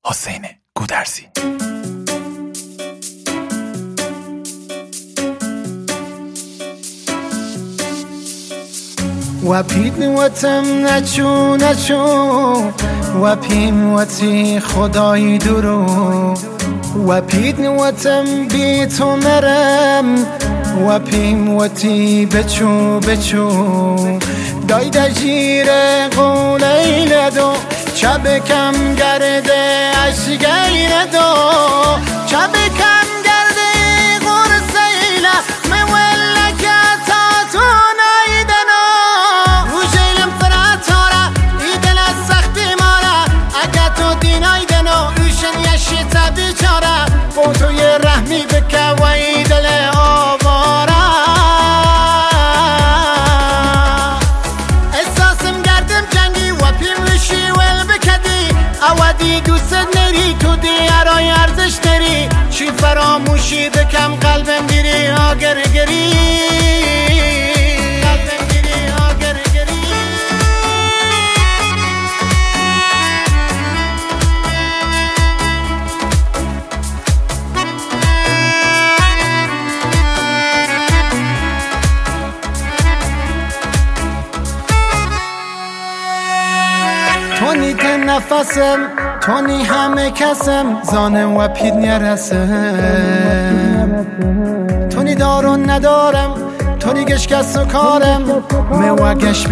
حسین گودرزی. و پید وطم نچو و پیم وطی خدای درو و پید وطم بی تو مرم و پیم وطی بچو دایده جیر قولی لدو چب کم گرده اشگیر دو چب کم گرده غرسیله مولکتا تو نایدنو روشیلم فراتاره ایدل از سختی ماره اگه تو دینایدنو اوشن یشیتا بیچاره با توی رحمی بکه و ایدل آواره احساسم گردم جنگی و پیمشی ول بکدی اودی دوست نری تو دیارای ارزش نری چی فراموشی بکم قلبم گیری آگر گری قلبم گیری آگر گری تونی تن نفسم تونی همه کسم زانم و پید نرسم تونی دارون ندارم تونی گش کس و کارم و گش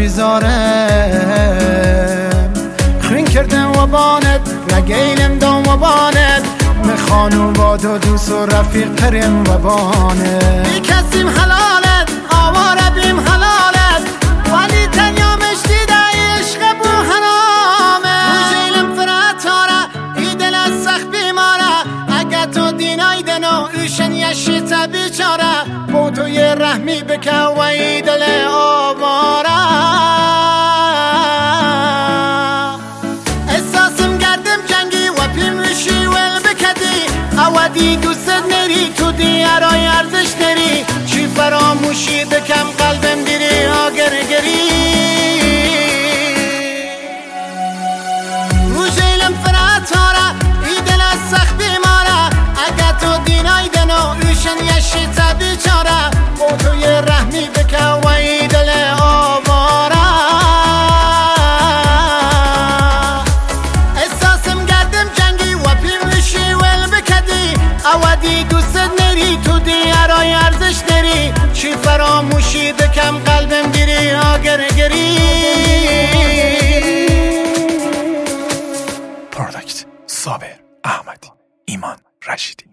بیزارم خرین کردم و بانت نگیلم دام و بانت خانوم باد و دوست و رفیق کرم و بانت بی کسیم حلالت آواره بیم حلالت ولی تنیا مشتی ده عشق بو حرامه روشیلم فراتاره ایدل از سخت بیماره اگه تو دینایدن و اوشن یشیتا بیچاره با توی رحمی بکه و ایدل آواره احساسم گردم جنگی و پیمشی ول بکدی اودی دوست نری تو دیارای ارزش نری چی فراموشی بکم قلبم گیری آگر گری روشیلم فراتاره ایدل از سخت بیماره اگه تو دینایدن و اوشن یشیتا بیچاره با توی رحمی بکه و ایدل آواره احساسم گردم جنگی و پیمشی ول بکدی اودی دوست نری تو دیارای ارزش نری چی فراموشی بکم قلبم گیری آگر گری پروداکت صابر احمدی، ایمان رشیدی.